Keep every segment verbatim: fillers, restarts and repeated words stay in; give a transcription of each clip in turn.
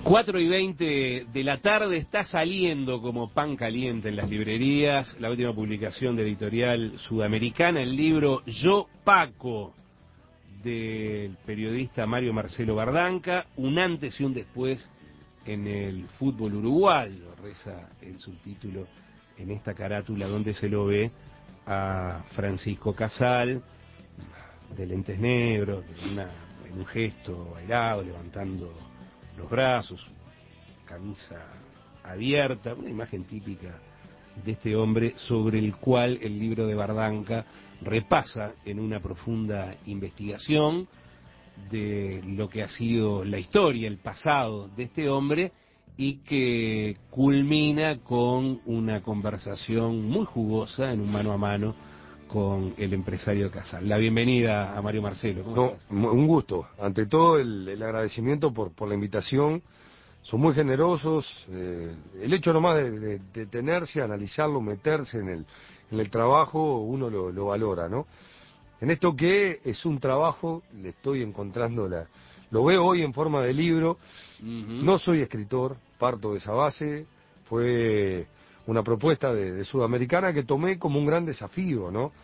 cuatro y veinte de la tarde está saliendo como pan caliente en las librerías la última publicación de Editorial Sudamericana, el libro Yo Paco, del periodista Mario Marcelo Bardanca, un antes y un después en el fútbol uruguayo, reza el subtítulo en esta carátula donde se lo ve a Francisco Casal, de lentes negros, en, una, en un gesto bailado, levantando los brazos, camisa abierta, una imagen típica de este hombre sobre el cual el libro de Bardanca repasa en una profunda investigación de lo que ha sido la historia, el pasado de este hombre, y que culmina con una conversación muy jugosa en un mano a mano con el empresario Casal. La bienvenida a Mario Marcelo. ¿Cómo No, estás? un gusto. Ante todo, el, el agradecimiento por, por la invitación. Son muy generosos. Eh, el hecho nomás de, de, de detenerse, analizarlo, meterse en el, en el trabajo, uno lo, lo valora, ¿no? En esto que es un trabajo, le estoy encontrando la... Lo veo hoy en forma de libro. Uh-huh. No soy escritor, parto de esa base. Fue una propuesta de, de Sudamericana que tomé como un gran desafío, ¿no?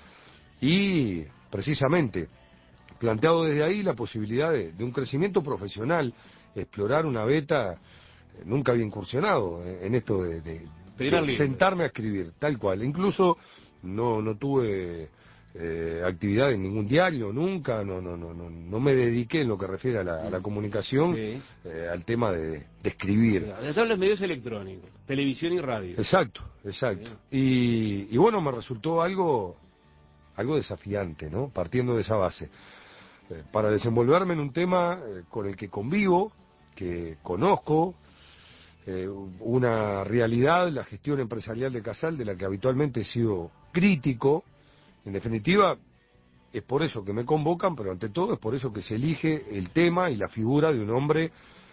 Y precisamente planteado desde ahí la posibilidad de, de un crecimiento profesional, explorar una beta. eh, Nunca había incursionado en, en esto de, de, de sentarme a escribir, tal cual. Incluso no, no tuve eh, actividad en ningún diario, nunca, no, no, no, no, no me dediqué en lo que refiere a la, a la comunicación, sí. eh, al tema de, de escribir. Están los medios electrónicos, televisión y radio. Exacto, exacto. Y, y bueno, me resultó algo, algo desafiante, ¿no? Partiendo de esa base. Eh, para desenvolverme en un tema eh, con el que convivo, que conozco, eh, una realidad, la gestión empresarial de Casal, de la que habitualmente he sido crítico. En definitiva, es por eso que me convocan, pero ante todo es por eso que se elige el tema y la figura de un hombre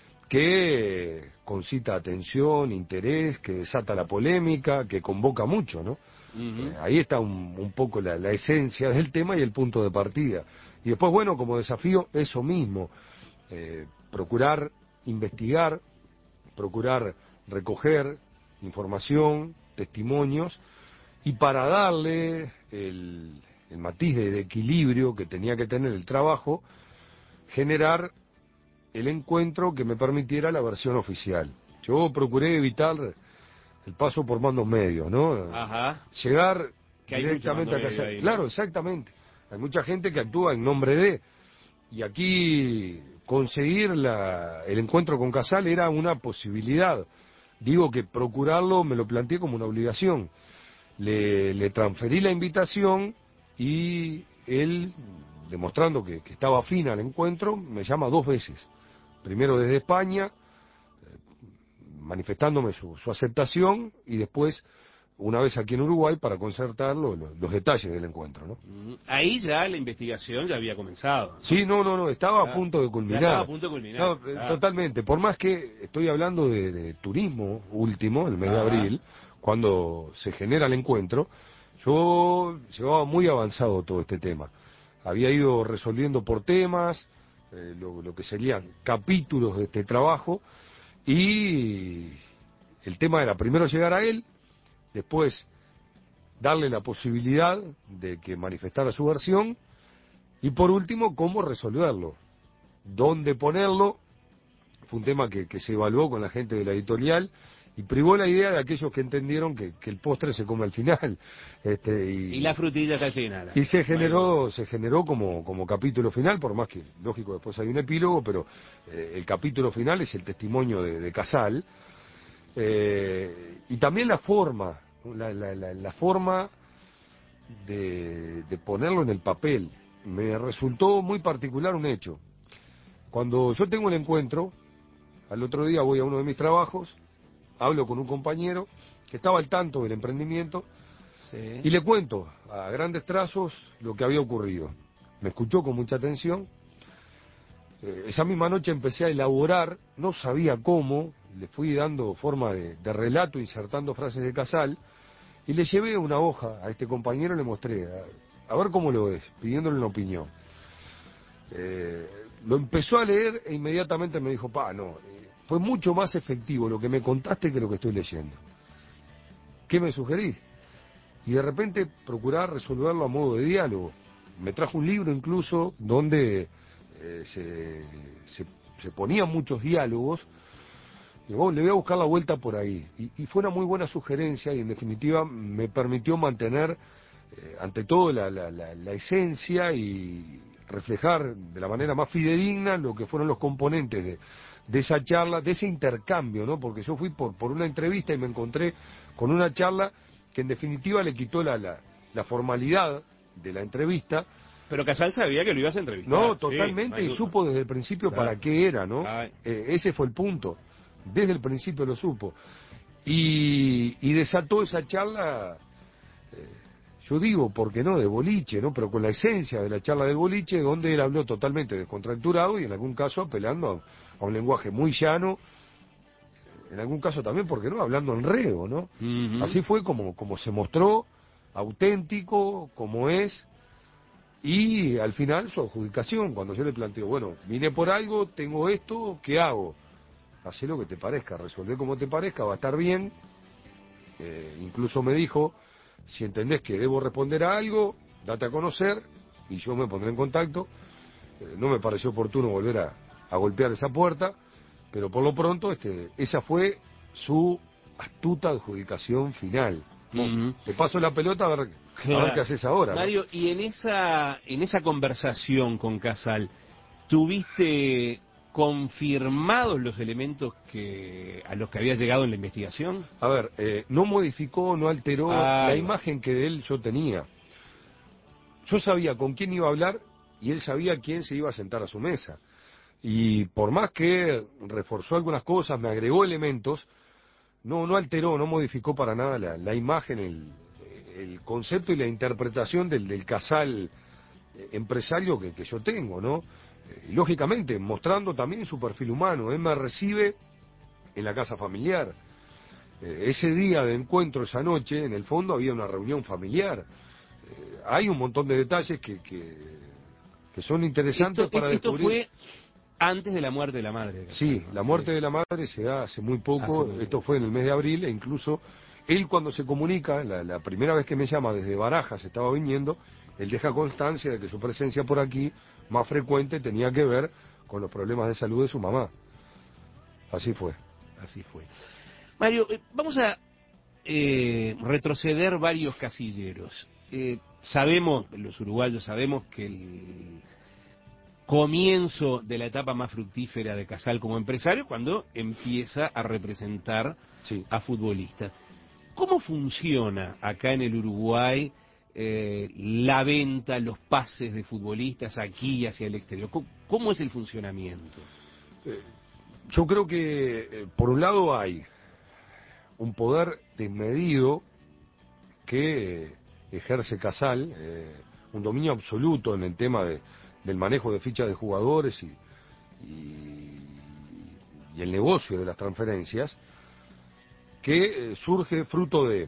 que concita atención, interés, que desata la polémica, que convoca mucho, ¿no? Uh-huh. Eh, ahí está un, un poco la, la esencia del tema y el punto de partida. Y después, bueno, como desafío, eso mismo, eh, procurar investigar, procurar recoger información, testimonios, y para darle el, el matiz de, de equilibrio que tenía que tener el trabajo, generar el encuentro que me permitiera la versión oficial. Yo procuré evitar el paso por mandos medios, ¿no? Ajá. Llegar que directamente a casa. Ahí, ¿no? Claro, exactamente. Hay mucha gente que actúa en nombre de... Y aquí conseguir la, el encuentro con Casal era una posibilidad. Digo que procurarlo me lo planteé como una obligación. Le, le transferí la invitación y él, demostrando que, que estaba afín al encuentro, me llama dos veces. Primero desde España, manifestándome su, su aceptación, y después una vez aquí en Uruguay para concertar lo, lo, los detalles del encuentro, ¿no? Ahí ya la investigación ya había comenzado, ¿no? Sí, no, no, no, estaba ah, a punto de culminar. Ya estaba a punto de culminar. No, ah. Totalmente, por más que estoy hablando de, de turismo último, el mes ah. de abril, cuando se genera el encuentro, yo llevaba muy avanzado todo este tema. Había ido resolviendo por temas, eh, lo, lo que serían capítulos de este trabajo, y el tema era primero llegar a él, después darle la posibilidad de que manifestara su versión, y por último, cómo resolverlo, dónde ponerlo. Fue un tema que, que se evaluó con la gente de la editorial y privó la idea de aquellos que entendieron que, que el postre se come al final. Este, y, y la frutilla está al final. Y se generó, bueno. se generó como, como capítulo final, por más que, lógico, después hay un epílogo, pero eh, el capítulo final es el testimonio de, de Casal. Eh, y también la forma, la, la, la, la forma de, de ponerlo en el papel. Me resultó muy particular un hecho. Cuando yo tengo el encuentro, al otro día voy a uno de mis trabajos, hablo con un compañero que estaba al tanto del emprendimiento, sí. y le cuento a grandes trazos lo que había ocurrido. Me escuchó con mucha atención. Eh, esa misma noche empecé a elaborar, no sabía cómo, le fui dando forma de, de relato, insertando frases de Casal, y le llevé una hoja a este compañero y le mostré, a, a ver cómo lo ves, pidiéndole una opinión. Eh, lo empezó a leer e inmediatamente me dijo, pa, no, eh, fue mucho más efectivo lo que me contaste que lo que estoy leyendo. ¿Qué me sugerís? Y de repente procurar resolverlo a modo de diálogo. Me trajo un libro incluso donde eh, se, se, se ponían muchos diálogos. Y bueno, le voy a buscar la vuelta por ahí. Y, y fue una muy buena sugerencia y en definitiva me permitió mantener eh, ante todo la, la, la, la esencia y reflejar de la manera más fidedigna lo que fueron los componentes de, de esa charla, de ese intercambio, ¿no? Porque yo fui por, por una entrevista y me encontré con una charla que en definitiva le quitó la, la, la formalidad de la entrevista. Pero Casal sabía que lo ibas a entrevistar. No, totalmente, sí, no y supo desde el principio claro. para qué era, ¿no? Eh, ese fue el punto. Desde el principio lo supo. Y, y desató esa charla, eh, yo digo, ¿por qué no?, de boliche, ¿no? Pero con la esencia de la charla del boliche, donde él habló totalmente descontracturado y en algún caso apelando a, a un lenguaje muy llano, en algún caso también, ¿por qué no?, hablando en reo, ¿no? Uh-huh. Así fue como, como se mostró, auténtico, como es, y al final su adjudicación, cuando yo le planteo, bueno, vine por algo, tengo esto, ¿qué hago? Hacé lo que te parezca, resolvé como te parezca, va a estar bien. Eh, incluso me dijo, si entendés que debo responder a algo, date a conocer y yo me pondré en contacto. Eh, no me pareció oportuno volver a, a golpear esa puerta, pero por lo pronto este, esa fue su astuta adjudicación final. Uh-huh. Te paso la pelota a ver, claro. a ver qué haces ahora. Mario, ¿no? Y en esa, en esa conversación con Casal, ¿tuviste confirmados los elementos que a los que había llegado en la investigación? A ver, eh, no modificó, no alteró ah, la imagen que de él yo tenía. Yo sabía con quién iba a hablar y él sabía quién se iba a sentar a su mesa. Y por más que reforzó algunas cosas, me agregó elementos, no, no alteró, no modificó para nada la, la imagen, el, el concepto y la interpretación del, del Casal empresario que, que yo tengo, ¿no? Y lógicamente, mostrando también su perfil humano. Él me recibe en la casa familiar. Eh, ese día de encuentro, esa noche, en el fondo había una reunión familiar. Eh, hay un montón de detalles que, que, que son interesantes esto, para esto descubrir. Esto fue antes de la muerte de la madre. Sí, la muerte sí. de la madre se da hace muy poco. Hace muy esto fue en el mes de abril, e incluso él cuando se comunica, la, la primera vez que me llama desde Barajas, estaba viniendo, él deja constancia de que su presencia por aquí, más frecuente, tenía que ver con los problemas de salud de su mamá. Así fue. Así fue. Mario, eh, vamos a eh, retroceder varios casilleros. Eh, sabemos, los uruguayos sabemos que el comienzo de la etapa más fructífera de Casal como empresario cuando empieza a representar sí. a futbolistas. ¿Cómo funciona acá en el Uruguay eh, la venta, los pases de futbolistas aquí y hacia el exterior? ¿Cómo, cómo es el funcionamiento? Eh, yo creo que, eh, por un lado, hay un poder desmedido que eh, ejerce Casal, eh, un dominio absoluto en el tema de, del manejo de fichas de jugadores y, y, y el negocio de las transferencias, que eh, surge fruto de,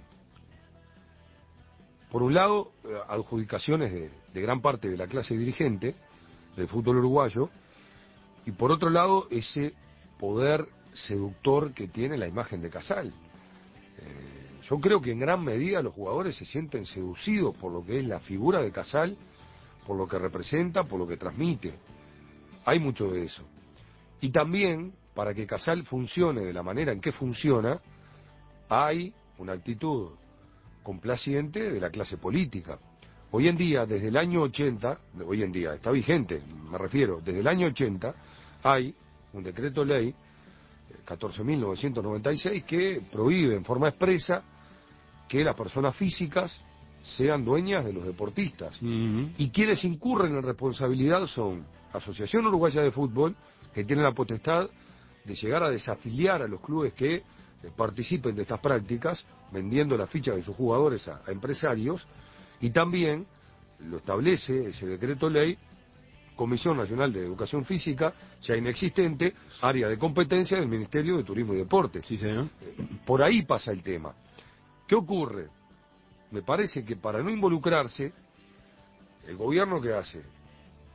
por un lado, eh, adjudicaciones de, de gran parte de la clase dirigente del fútbol uruguayo, y por otro lado, ese poder seductor que tiene la imagen de Casal. Eh, yo creo que en gran medida los jugadores se sienten seducidos por lo que es la figura de Casal, por lo que representa, por lo que transmite. Hay mucho de eso. Y también, para que Casal funcione de la manera en que funciona, hay una actitud complaciente de la clase política. Hoy en día, desde el año ochenta, hoy en día está vigente, me refiero, desde el año ochenta, hay un decreto ley, catorce mil novecientos noventa y seis, que prohíbe en forma expresa que las personas físicas sean dueñas de los deportistas. Uh-huh. Y quienes incurren en responsabilidad son Asociación Uruguaya de Fútbol, que tiene la potestad de llegar a desafiliar a los clubes que eh, participen de estas prácticas, vendiendo las fichas de sus jugadores a, a empresarios, y también lo establece ese decreto ley, Comisión Nacional de Educación Física, ya inexistente, área de competencia del Ministerio de Turismo y Deportes. Sí, señor. Por ahí pasa el tema. ¿Qué ocurre? Me parece que para no involucrarse, el gobierno, ¿qué hace?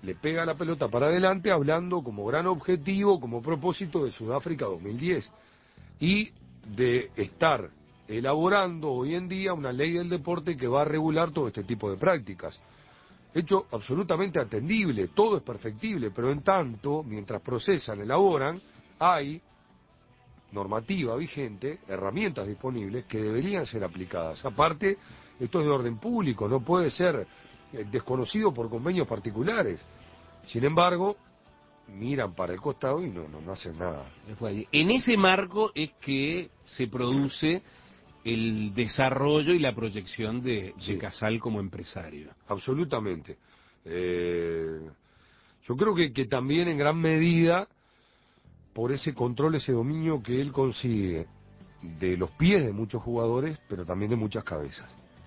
le pega la pelota para adelante hablando como gran objetivo, como propósito de Sudáfrica dos mil diez y de estar elaborando hoy en día una ley del deporte que va a regular todo este tipo de prácticas. Hecho absolutamente atendible, todo es perfectible, pero en tanto, mientras procesan, elaboran, hay normativa vigente, herramientas disponibles que deberían ser aplicadas. Aparte, esto es de orden público, no puede ser eh, desconocido por convenios particulares. Sin embargo, miran para el costado y no, no, no hacen nada. En ese marco es que se produce el desarrollo y la proyección de, de Sí. Casal como empresario. Absolutamente. Eh, yo creo que, que también en gran medida por ese control, ese dominio que él consigue de los pies de muchos jugadores, pero también de muchas cabezas.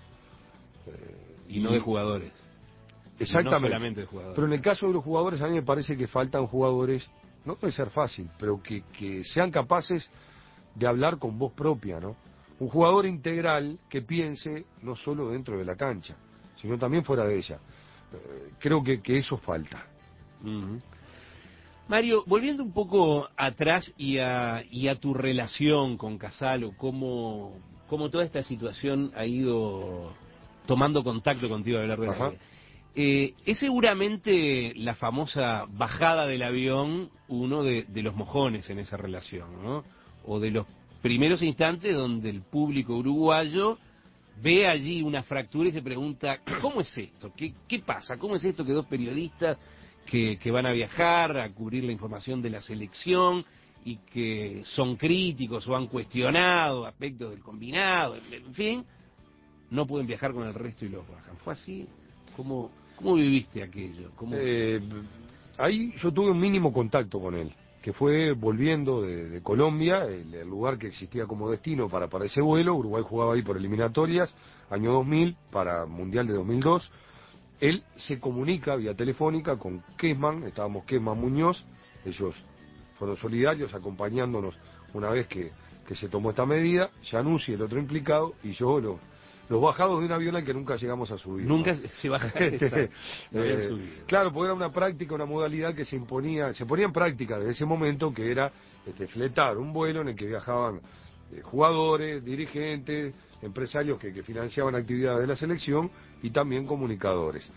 Eh, y, y no de jugadores. Exactamente. No solamente de jugadores. Pero en el caso de los jugadores, a mí me parece que faltan jugadores, no debe ser fácil, pero que, que sean capaces de hablar con voz propia, ¿no? Un jugador integral que piense no solo dentro de la cancha, sino también fuera de ella. Eh, creo que, que eso falta. Uh-huh. Mario, volviendo un poco atrás y a, y a tu relación con Casal, o cómo, cómo toda esta situación ha ido tomando contacto contigo a lo largo de la vida. Eh, es seguramente la famosa bajada del avión uno de, de los mojones en esa relación, ¿no? O de los primeros instantes donde el público uruguayo ve allí una fractura y se pregunta, ¿cómo es esto? ¿Qué, qué pasa? ¿Cómo es esto que dos periodistas que, que van a viajar a cubrir la información de la selección y que son críticos o han cuestionado aspectos del combinado, en fin, no pueden viajar con el resto y los bajan? ¿Fue así? ¿Cómo, cómo viviste aquello? ¿Cómo... Eh, ahí yo tuve un mínimo contacto con él, que fue volviendo de, de Colombia, el, el lugar que existía como destino para, para ese vuelo. Uruguay jugaba ahí por eliminatorias, año dos mil, para Mundial de dos mil dos. Él se comunica vía telefónica con Kesman, estábamos Kesman Muñoz, ellos fueron solidarios acompañándonos una vez que, que se tomó esta medida, Januzzi, el otro implicado, y yo lo... los bajados de un avión al que nunca llegamos a subir. Nunca ¿no? se bajaron. No habían eh, subido. Claro, porque era una práctica, una modalidad que se imponía, se ponía en práctica desde ese momento, que era este, fletar un vuelo en el que viajaban eh, jugadores, dirigentes, empresarios que, que financiaban actividades de la selección y también comunicadores.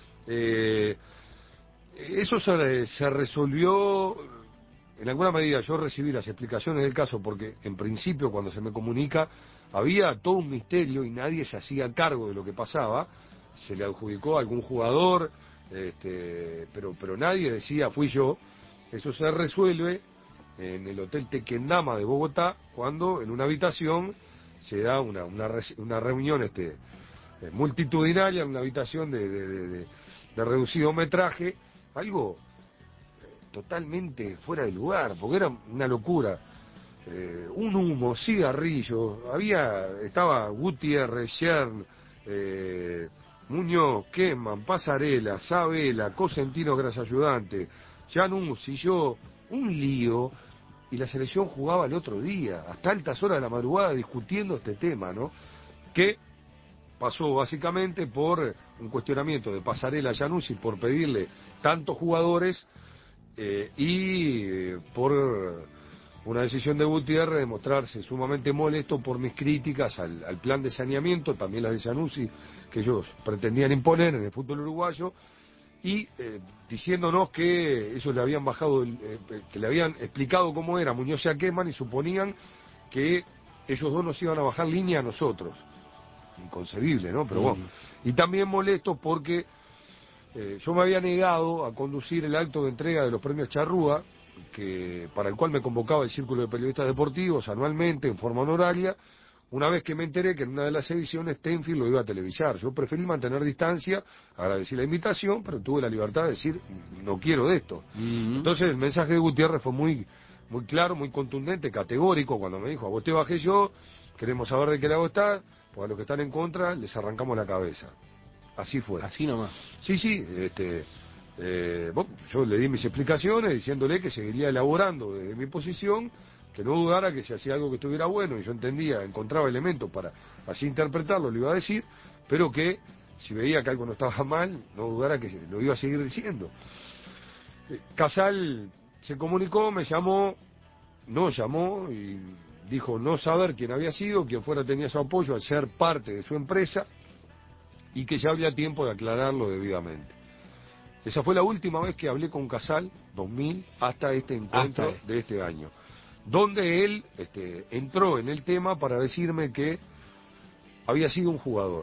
Eh, eso se, se resolvió, en alguna medida yo recibí las explicaciones del caso porque en principio cuando se me comunica había todo un misterio y nadie se hacía cargo de lo que pasaba, se le adjudicó a algún jugador, este, pero, pero nadie decía fui yo. Eso se resuelve en el Hotel Tequendama de Bogotá, cuando en una habitación se da una, una, una reunión este, multitudinaria en una habitación de, de, de, de, de reducido metraje, algo totalmente fuera de lugar, porque era una locura. Eh, un humo, cigarrillo, había, estaba Gutiérrez, Shern, eh, Muñoz, Kesman, Pasarela, Sabela, Cosentino Gras ayudante, Januzzi, yo, un lío, y la selección jugaba el otro día, hasta altas horas de la madrugada discutiendo este tema, ¿no? Que pasó básicamente por un cuestionamiento de Pasarela a Januzzi por pedirle tantos jugadores eh, y eh, por una decisión de Gutiérrez de mostrarse sumamente molesto por mis críticas al, al plan de saneamiento, también las de Januzzi, que ellos pretendían imponer en el fútbol uruguayo, y eh, diciéndonos que ellos le habían bajado, el, eh, que le habían explicado cómo era Muñoz y a Kesman y suponían que ellos dos nos iban a bajar línea a nosotros. Inconcebible, ¿no? Pero bueno. Y también molesto porque eh, yo me había negado a conducir el acto de entrega de los premios Charrúa, que para el cual me convocaba el Círculo de Periodistas Deportivos anualmente en forma honoraria, una vez que me enteré que en una de las ediciones Tenfield lo iba a televisar. Yo preferí mantener distancia, agradecí la invitación, pero tuve la libertad de decir, no quiero de esto. Uh-huh. Entonces el mensaje de Gutiérrez fue muy, muy claro, muy contundente, categórico, cuando me dijo, a vos te bajé yo, queremos saber de qué lado está, pues a los que están en contra les arrancamos la cabeza. Así fue. Así nomás. Sí, sí, este... Eh, bueno, yo le di mis explicaciones diciéndole que seguiría elaborando desde mi posición, que no dudara que si hacía algo que estuviera bueno y yo entendía, encontraba elementos para así interpretarlo, lo iba a decir, pero que si veía que algo no estaba mal, no dudara que lo iba a seguir diciendo. Eh, Casal se comunicó, me llamó, no llamó y dijo no saber quién había sido, quién fuera tenía su apoyo al ser parte de su empresa y que ya había tiempo de aclararlo debidamente. Esa fue la última vez que hablé con Casal, dos mil, hasta este encuentro Hasta de este año, donde él este, entró en el tema para decirme que había sido un jugador.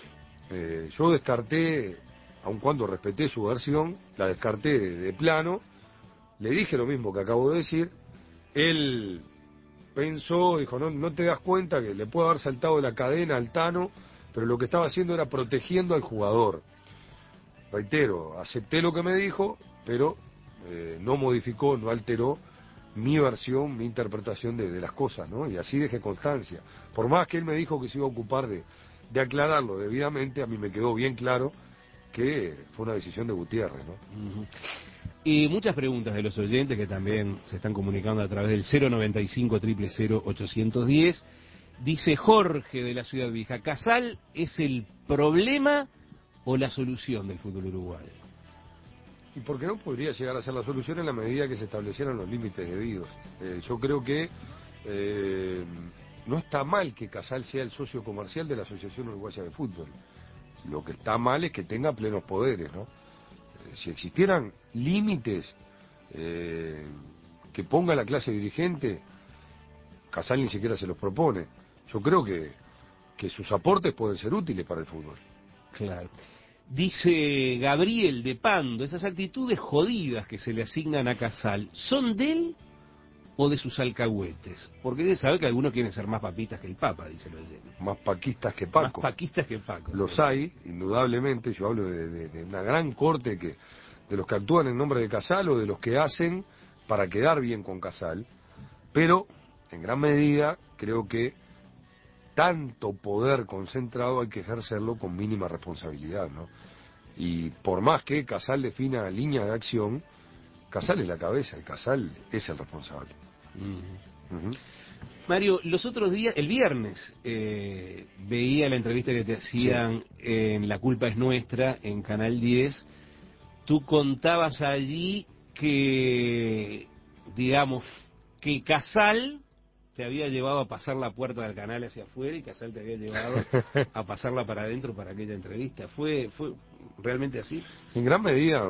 Eh, yo descarté, aun cuando respeté su versión, la descarté de, de plano, le dije lo mismo que acabo de decir, él pensó, dijo, no, no te das cuenta que le puede haber saltado la cadena al Tano, pero lo que estaba haciendo era protegiendo al jugador. Reitero, acepté lo que me dijo, pero eh, no modificó, no alteró mi versión, mi interpretación de, de las cosas, ¿no? Y así dejé constancia. Por más que él me dijo que se iba a ocupar de, de aclararlo debidamente, a mí me quedó bien claro que fue una decisión de Gutiérrez, ¿no? Uh-huh. Y muchas preguntas de los oyentes que también se están comunicando a través del cero noventa y cinco, cero cero cero, ochocientos diez. Dice Jorge de la Ciudad Vieja, ¿Casal es el problema o la solución del fútbol uruguayo? ¿Y por qué no podría llegar a ser la solución en la medida que se establecieran los límites debidos? Eh, yo creo que eh, no está mal que Casal sea el socio comercial de la Asociación Uruguaya de Fútbol. Lo que está mal es que tenga plenos poderes, ¿no? Eh, si existieran límites eh, que ponga la clase dirigente, Casal ni siquiera se los propone. Yo creo que, que sus aportes pueden ser útiles para el fútbol. Claro. Dice Gabriel de Pando, esas actitudes jodidas que se le asignan a Casal, ¿son de él o de sus alcahuetes? Porque usted sabe que algunos quieren ser más papitas que el Papa, dice el oyente. Más paquistas que Paco. Más paquistas que Paco. Los sí. hay, indudablemente, yo hablo de, de, de una gran corte que de los que actúan en nombre de Casal o de los que hacen para quedar bien con Casal, pero en gran medida creo que tanto poder concentrado hay que ejercerlo con mínima responsabilidad, ¿no? Y por más que Casal defina línea de acción, Casal es la cabeza y Casal es el responsable. Uh-huh. Uh-huh. Mario, los otros días, el viernes, eh, veía la entrevista que te hacían sí. en La Culpa es Nuestra, en Canal diez. Tú contabas allí que, digamos, que Casal te había llevado a pasar la puerta del canal hacia afuera y Casal te había llevado a pasarla para adentro para aquella entrevista. ¿Fue, fue realmente así? En gran medida,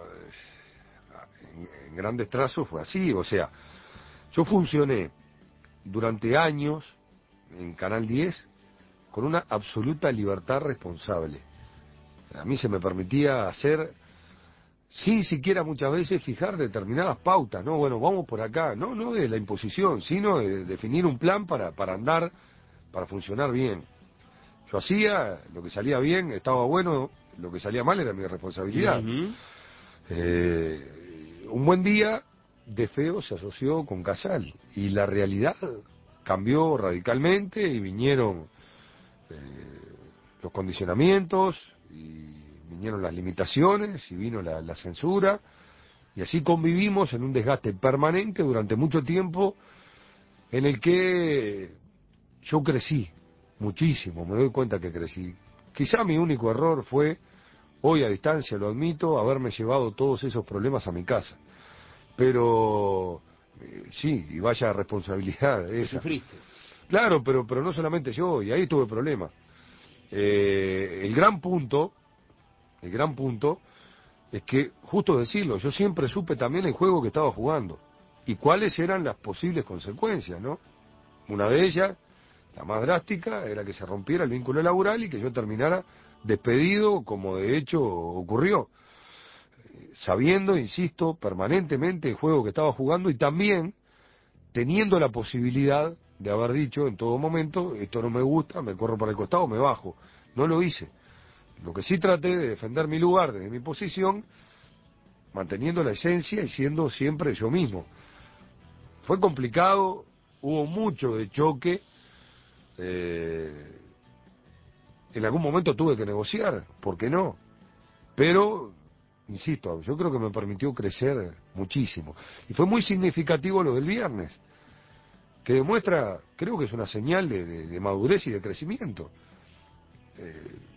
en, en grandes trazos fue así. O sea, yo funcioné durante años en Canal diez con una absoluta libertad responsable. A mí se me permitía hacer, sin siquiera muchas veces fijar determinadas pautas, ¿no? Bueno, vamos por acá, no, no de la imposición, sino de definir un plan para, para andar, para funcionar bien. Yo hacía, lo que salía bien estaba bueno, lo que salía mal era mi responsabilidad. Uh-huh. Eh, un buen día, De Feo se asoció con Casal y la realidad cambió radicalmente y vinieron eh, los condicionamientos y vinieron las limitaciones y vino la, la censura y así convivimos en un desgaste permanente durante mucho tiempo en el que yo crecí muchísimo, me doy cuenta que crecí. Quizá mi único error fue, hoy a distancia lo admito, haberme llevado todos esos problemas a mi casa. Pero eh, sí, y vaya responsabilidad esa. ¿Sufriste? Claro, pero, pero no solamente yo, y ahí tuve problemas. Eh, el gran punto, el gran punto, es que, justo decirlo, yo siempre supe también el juego que estaba jugando y cuáles eran las posibles consecuencias, ¿no? Una de ellas, la más drástica, era que se rompiera el vínculo laboral y que yo terminara despedido, como de hecho ocurrió, sabiendo, insisto, permanentemente el juego que estaba jugando y también teniendo la posibilidad de haber dicho en todo momento, esto no me gusta, me corro para el costado, me bajo. No lo hice. Lo que sí traté de defender mi lugar desde mi posición, manteniendo la esencia y siendo siempre yo mismo. Fue complicado, hubo mucho de choque, eh, en algún momento tuve que negociar, ¿por qué no? Pero, insisto, yo creo que me permitió crecer muchísimo. Y fue muy significativo lo del viernes, que demuestra, creo que es una señal de, de, de madurez y de crecimiento. Eh,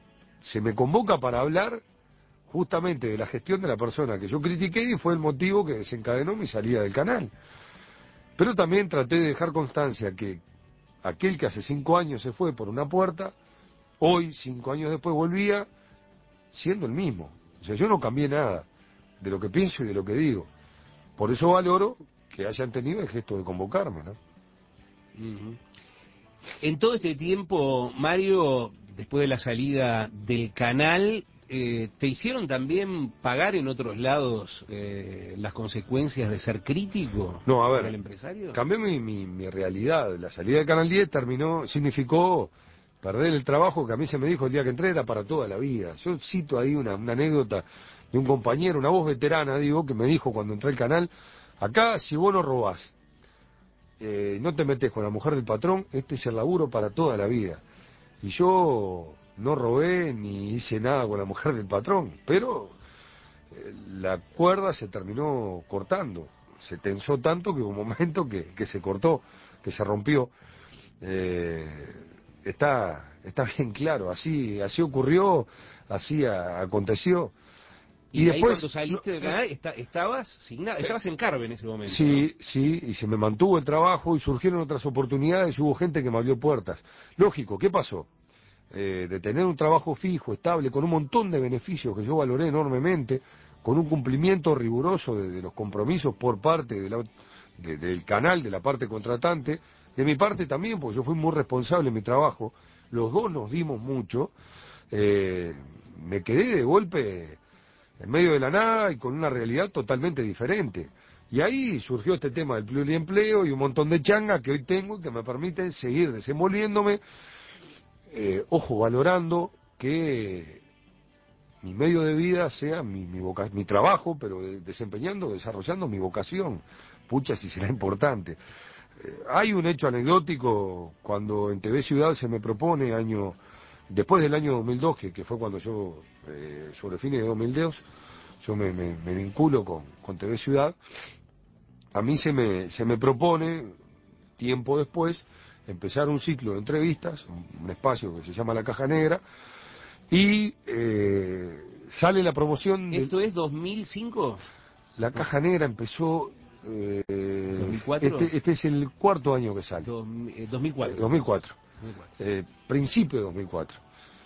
se me convoca para hablar justamente de la gestión de la persona que yo critiqué y fue el motivo que desencadenó mi salida del canal. Pero también traté de dejar constancia que aquel que hace cinco años se fue por una puerta, hoy, cinco años después, volvía siendo el mismo. O sea, yo no cambié nada de lo que pienso y de lo que digo. Por eso valoro que hayan tenido el gesto de convocarme, ¿no? Uh-huh. En todo este tiempo, Mario, después de la salida del canal, eh, ¿te hicieron también pagar en otros lados eh, las consecuencias de ser crítico no, a ver, para el empresario? Cambié mi, mi, mi realidad. La salida de Canal diez terminó, significó perder el trabajo que a mí se me dijo el día que entré era para toda la vida. Yo cito ahí una, una anécdota de un compañero, una voz veterana, digo, que me dijo cuando entré al canal, acá si vos no robás, eh, no te metés con la mujer del patrón, este es el laburo para toda la vida. Y yo no robé ni hice nada con la mujer del patrón, pero eh, la cuerda se terminó cortando, se tensó tanto que hubo un momento que, que se cortó, que se rompió. Eh, está, está bien claro, así, así ocurrió, así a, aconteció. Y, y ahí después cuando saliste del canal, está, estabas sin nada, estabas en Carve en ese momento. Sí, ¿no? sí, y se me mantuvo el trabajo y surgieron otras oportunidades y hubo gente que me abrió puertas. Lógico, ¿qué pasó? Eh, de tener un trabajo fijo, estable, con un montón de beneficios que yo valoré enormemente, con un cumplimiento riguroso de, de los compromisos por parte de la, de, del canal, de la parte contratante, de mi parte también, porque yo fui muy responsable en mi trabajo, los dos nos dimos mucho, eh, me quedé de golpe en medio de la nada y con una realidad totalmente diferente. Y ahí surgió este tema del pluriempleo y un montón de changa que hoy tengo y que me permiten seguir desenvolviéndome, eh, ojo, valorando que mi medio de vida sea mi, mi, voca mi trabajo, pero de, desempeñando, desarrollando mi vocación. Pucha, si será importante. Eh, hay un hecho anecdótico cuando en T V Ciudad se me propone, año después del año dos mil dos, que, que fue cuando yo, eh, sobre fines de dos mil dos, yo me, me, me vinculo con, con T V Ciudad, a mí se me, se me propone, tiempo después, empezar un ciclo de entrevistas, un, un espacio que se llama La Caja Negra, y eh, sale la promoción... ¿Esto de... es dos mil cinco? La Caja Negra empezó... Eh, ¿dos mil cuatro? Este, este es el cuarto año que sale. Dos, eh, dos mil cuatro. Eh, dos mil cuatro. dos mil cuatro. Eh, principio de dos mil cuatro.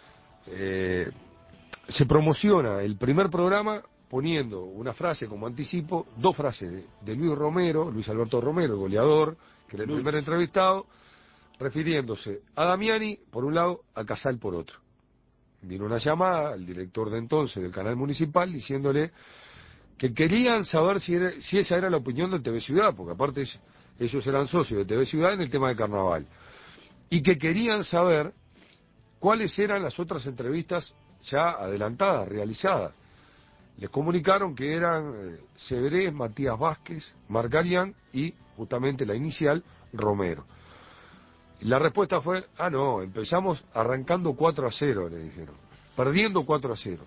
Eh, se promociona el primer programa poniendo una frase como anticipo, dos frases de, de Luis Romero, Luis Alberto Romero, el goleador, que era el Luis. primer entrevistado, refiriéndose a Damiani por un lado, a Casal por otro. Vino una llamada al director de entonces del canal municipal diciéndole que querían saber si, era, si esa era la opinión de T V Ciudad, porque aparte ellos eran socios de T V Ciudad en el tema de carnaval, y que querían saber cuáles eran las otras entrevistas ya adelantadas, realizadas. Les comunicaron que eran eh, Severés, Matías Vázquez, Margarian y justamente la inicial, Romero. Y la respuesta fue, ah no, empezamos arrancando cuatro a cero, le dijeron, perdiendo cuatro a cero.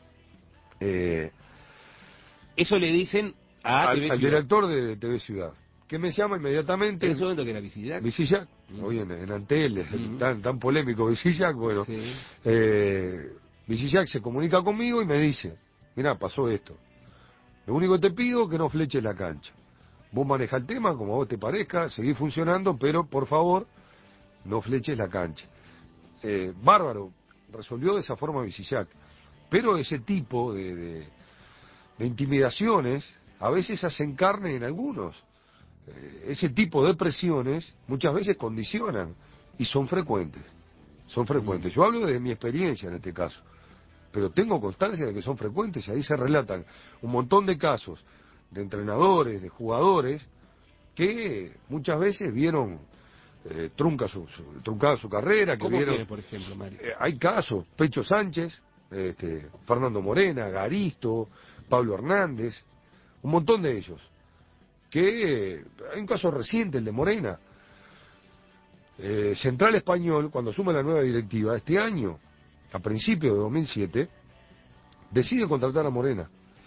Eh, Eso le dicen a al, T V al Ciudad. director de T V Ciudad, que me llama inmediatamente. ¿En ese momento que era Visillac? Visillac, Mm. hoy en, en Antel, Mm. tan, tan polémico Visillac, bueno. Sí. Eh, Visillac se comunica conmigo y me dice, mirá, pasó esto. Lo único que te pido es que no fleches la cancha. Vos maneja el tema como a vos te parezca, seguís funcionando, pero por favor, no fleches la cancha. Eh, bárbaro, resolvió de esa forma Visillac. Pero ese tipo de, de, de intimidaciones a veces hacen carne en algunos. Eh, ese tipo de presiones muchas veces condicionan y son frecuentes. Son frecuentes. Yo hablo de mi experiencia en este caso, pero tengo constancia de que son frecuentes y ahí se relatan un montón de casos de entrenadores, de jugadores, que muchas veces vieron eh, trunca su, su, truncada su carrera. Que ¿Cómo vieron, viene, por ejemplo, Mario? Eh, hay casos, Pecho Sánchez, este, Fernando Morena, Garisto, Pablo Hernández, un montón de ellos. Que eh, hay un caso reciente, el de Morena. Eh, Central Español, cuando asume la nueva directiva, este año, a principios de dos mil siete, decide contratar a Morena.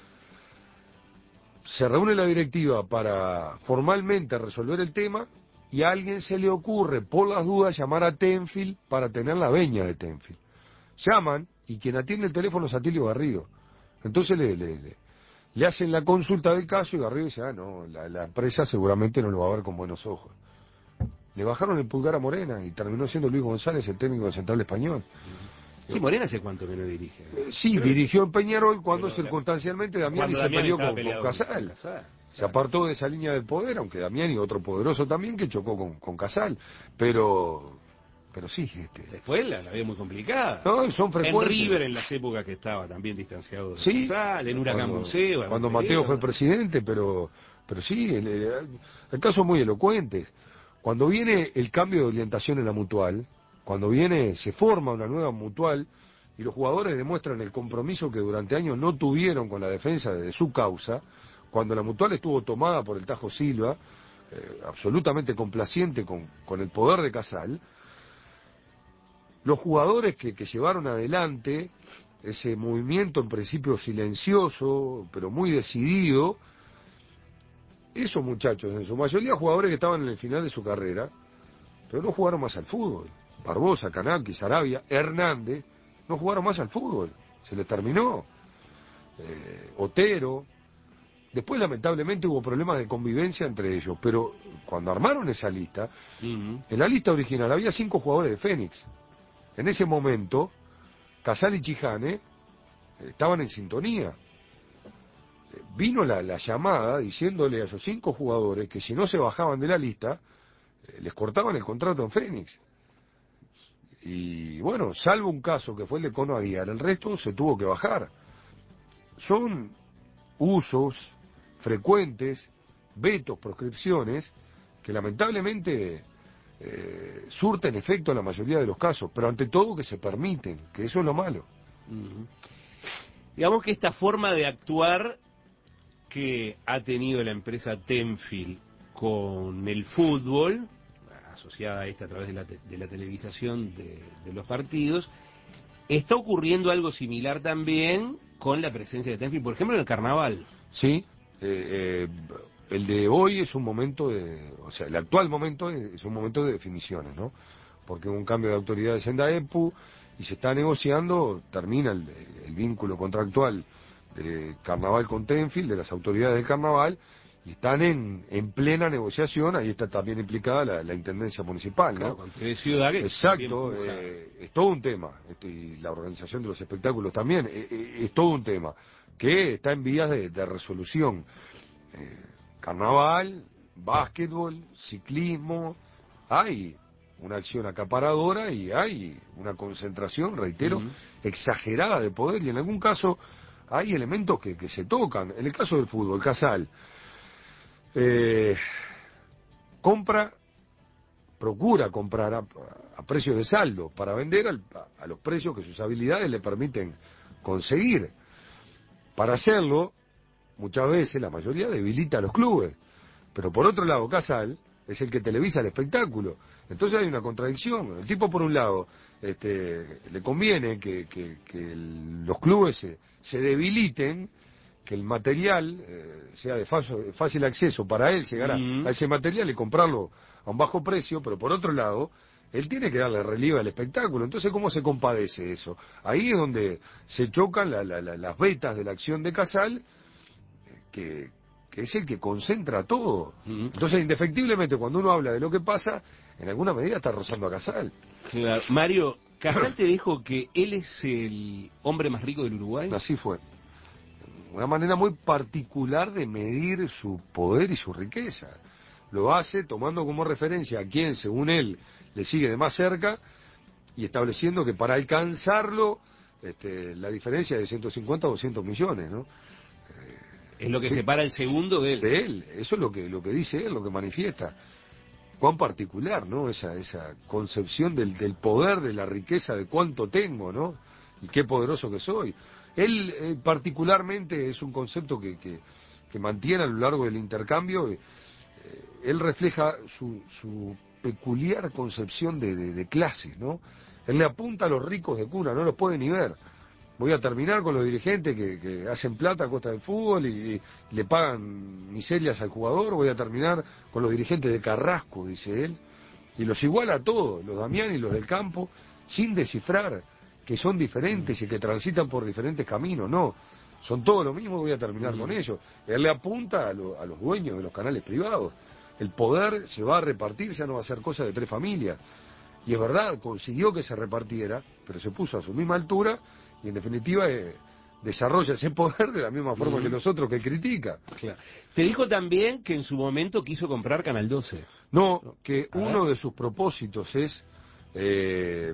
Se reúne la directiva para formalmente resolver el tema y a alguien se le ocurre, por las dudas, llamar a Tenfield para tener la veña de Tenfield. Llaman y quien atiende el teléfono es Atilio Garrido. Entonces le, le, le, le hacen la consulta del caso y Garrido dice, ah, no, la, la empresa seguramente no lo va a ver con buenos ojos. Le bajaron el pulgar a Morena y terminó siendo Luis González el técnico de Central Español. Sí, Morena hace cuánto que no dirige. Eh, sí, Creo dirigió en Peñarol cuando pero, circunstancialmente Damiani se Damiani peleó con, con, con Casal. Casal. Se apartó de esa línea del poder, aunque Damiani, otro poderoso también, que chocó con, con Casal. Pero pero sí. Este... Después la, la veo muy complicada. No, son frecuentes. En River, en las épocas que estaba también distanciado de sí, Casal, en Huracán cuando, Buceo. Cuando Mateo fue presidente, pero pero sí, el, el, el caso es muy elocuente. Cuando viene el cambio de orientación en la Mutual, cuando viene, se forma una nueva Mutual, y los jugadores demuestran el compromiso que durante años no tuvieron con la defensa de su causa, cuando la Mutual estuvo tomada por el Tajo Silva, eh, absolutamente complaciente con, con el poder de Casal, los jugadores que, que llevaron adelante ese movimiento en principio silencioso, pero muy decidido, esos muchachos, en su mayoría jugadores que estaban en el final de su carrera, pero no jugaron más al fútbol. Barbosa, Canaqui, Sarabia, Hernández, no jugaron más al fútbol. Se les terminó. Eh, Otero. Después, lamentablemente, hubo problemas de convivencia entre ellos, pero cuando armaron esa lista, uh-huh. en la lista original había cinco jugadores de Fénix. En ese momento, Casal y Chijane estaban en sintonía. Vino la, la llamada diciéndole a esos cinco jugadores que si no se bajaban de la lista, eh, les cortaban el contrato en Fénix. Y bueno, salvo un caso que fue el de Cono Aguiar, el resto se tuvo que bajar. Son usos frecuentes, vetos, proscripciones, que lamentablemente eh, surten efecto en la mayoría de los casos, pero ante todo que se permiten, que eso es lo malo. Uh-huh. Digamos que esta forma de actuar que ha tenido la empresa Tenfield con el fútbol, asociada a esta a través de la, te- de la televisación de, de los partidos, está ocurriendo algo similar también con la presencia de Tenfield, por ejemplo, en el carnaval. Sí, eh, eh, el de hoy es un momento de, o sea, el actual momento es un momento de definiciones, ¿no? Porque hubo un cambio de autoridades en DAEPU y se está negociando, termina el, el vínculo contractual de Carnaval con Tenfield, de las autoridades del Carnaval, y están en, en plena negociación, ahí está también implicada la, la Intendencia Municipal, ¿no? Claro, con tres ciudades. Exacto, eh, es todo un tema, esto, y la organización de los espectáculos también, eh, eh, es todo un tema, que está en vías de, de resolución. Eh, carnaval, básquetbol, ciclismo, hay una acción acaparadora y hay una concentración, reitero, uh-huh. exagerada de poder, y en algún caso hay elementos que, que se tocan. En el caso del fútbol, Casal eh, compra, procura comprar a, a precios de saldo para vender al, a, a los precios que sus habilidades le permiten conseguir. Para hacerlo, muchas veces, la mayoría debilita a los clubes, pero por otro lado, Casal es el que televisa el espectáculo. Entonces hay una contradicción. El tipo, por un lado, este, le conviene que, que, que el, los clubes se, se debiliten, que el material eh, sea de fácil, fácil acceso para él, llegar a, mm. a ese material y comprarlo a un bajo precio, pero por otro lado, él tiene que darle relieve al espectáculo. Entonces, ¿cómo se compadece eso? Ahí es donde se chocan la, la, la, las vetas de la acción de Casal, que, que es el que concentra todo. Mm. Entonces, indefectiblemente, cuando uno habla de lo que pasa, en alguna medida está rozando a Casal. Claro. Mario, ¿Casal te dijo que él es el hombre más rico del Uruguay? Así fue. Una manera muy particular de medir su poder y su riqueza. Lo hace tomando como referencia a quien, según él, le sigue de más cerca y estableciendo que para alcanzarlo este, la diferencia es de ciento cincuenta a doscientos millones, ¿no? Es lo que ¿sí? separa el segundo de él. De él, eso es lo que, lo que dice él, lo que manifiesta. Cuán particular, ¿no? Esa, esa concepción del, del poder, de la riqueza, de cuánto tengo, ¿no? Y qué poderoso que soy. Él eh, particularmente es un concepto que, que, que mantiene a lo largo del intercambio. Eh, él refleja su, su peculiar concepción de, de, de clases, ¿no? Él le apunta a los ricos de cuna, no los puede ni ver. Voy a terminar con los dirigentes que, que hacen plata a costa del fútbol y, y le pagan miserias al jugador. Voy a terminar con los dirigentes de Carrasco, dice él, y los iguala a todos, los Damián y los del campo, sin descifrar que son diferentes y que transitan por diferentes caminos, no. Son todo lo mismo, voy a terminar mm. con ellos. Él le apunta a, lo, a los dueños de los canales privados. El poder se va a repartir, ya no va a ser cosa de tres familias. Y es verdad, consiguió que se repartiera, pero se puso a su misma altura y en definitiva eh, desarrolla ese poder de la misma forma mm. que los otros que critica. Claro. Te dijo también que en su momento quiso comprar Canal doce. No, que a uno ver. de sus propósitos es eh,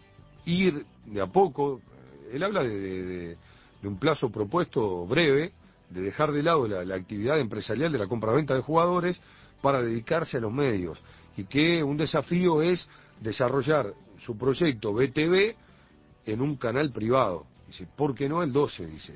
ir de a poco. Él habla de, de, de, de un plazo propuesto breve, de dejar de lado la, la actividad empresarial de la compra-venta de jugadores para dedicarse a los medios. Y que un desafío es desarrollar su proyecto B T V en un canal privado. Dice, ¿por qué no el doce? Dice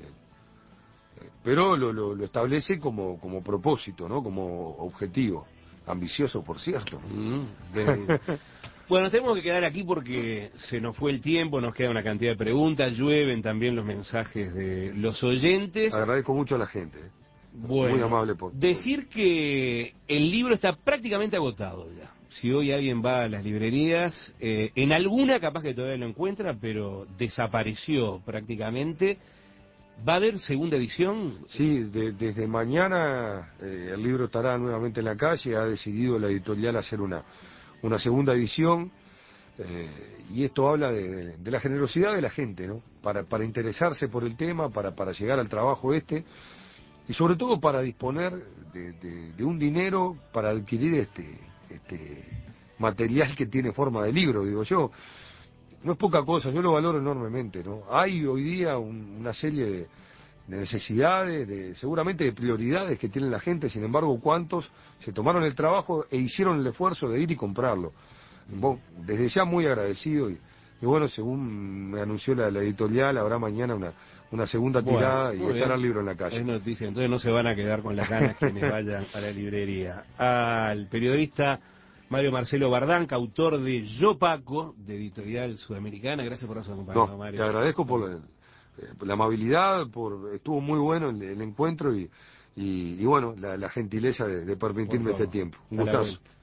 él. Pero lo, lo, lo establece como, como propósito, ¿no? Como objetivo. Ambicioso, por cierto. Mm, de... Bueno, tenemos que quedar aquí porque se nos fue el tiempo, nos queda una cantidad de preguntas, llueven también los mensajes de los oyentes. Agradezco mucho a la gente. ¿eh? Bueno, muy amable por... decir que el libro está prácticamente agotado ya. Si hoy alguien va a las librerías, eh, en alguna capaz que todavía lo encuentra, pero desapareció prácticamente. ¿Va a haber segunda edición? Sí, de, desde mañana eh, el libro estará nuevamente en la calle. Ha decidido la editorial hacer una, una segunda edición. Eh, y esto habla de, de, de la generosidad de la gente, ¿no? Para, para interesarse por el tema, para, para llegar al trabajo este. Y sobre todo para disponer de, de, de un dinero para adquirir este, este material que tiene forma de libro, digo yo. No es poca cosa, yo lo valoro enormemente, ¿no? Hay hoy día un, una serie de, de necesidades, de, seguramente de prioridades que tiene la gente, sin embargo, ¿cuántos se tomaron el trabajo e hicieron el esfuerzo de ir y comprarlo? Bueno, desde ya muy agradecido y, y bueno, según me anunció la, la editorial, habrá mañana una, una segunda bueno, tirada y estará el libro en la calle. Es noticia, entonces no se van a quedar con las ganas quienes vayan a la librería. Al periodista Mario Marcelo Bardanca, autor de Yo Paco, de Editorial Sudamericana. Gracias por habernos acompañado, no, Mario. Te agradezco por la, la amabilidad, por estuvo muy bueno el, el encuentro y, y, y bueno, la, la gentileza de, de permitirme este tiempo. Un gustazo.